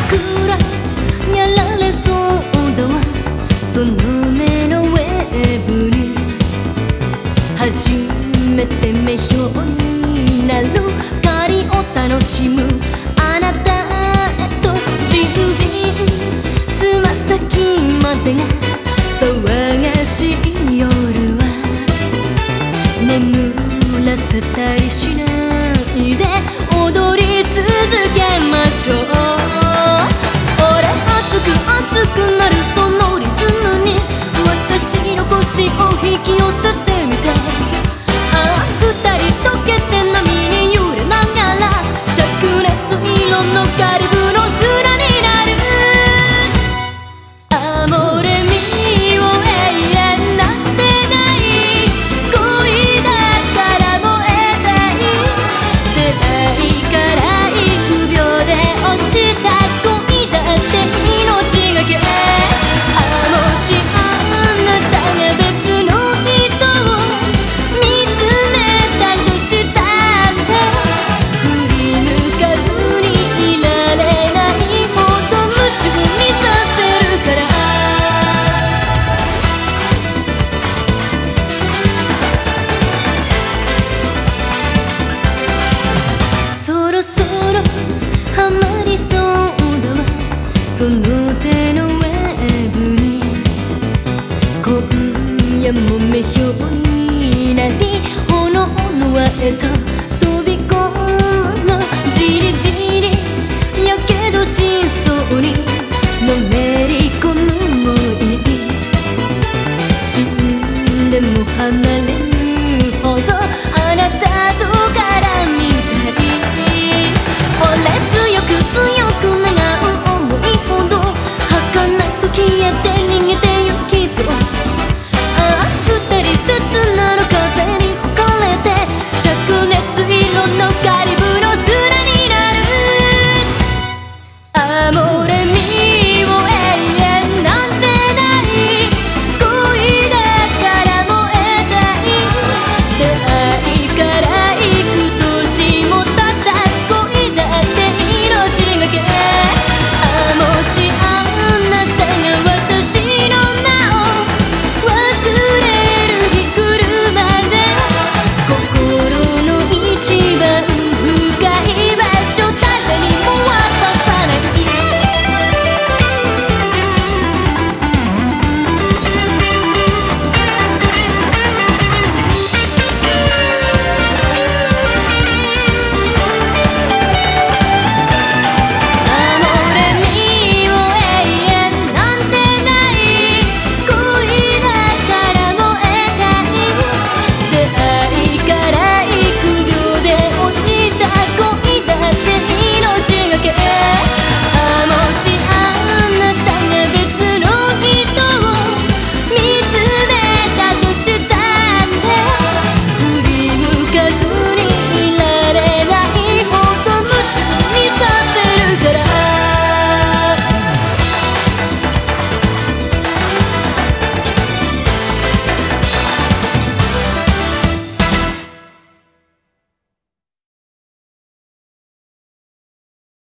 くらいやられそうだわ。その目のウェブに初めて目標になる狩りを楽しむあなたへとじんじんつま先までが騒がしい夜は眠らせたりしないで踊り続けましょう。俺熱く熱くなるそのリズムに私の腰を引き寄せ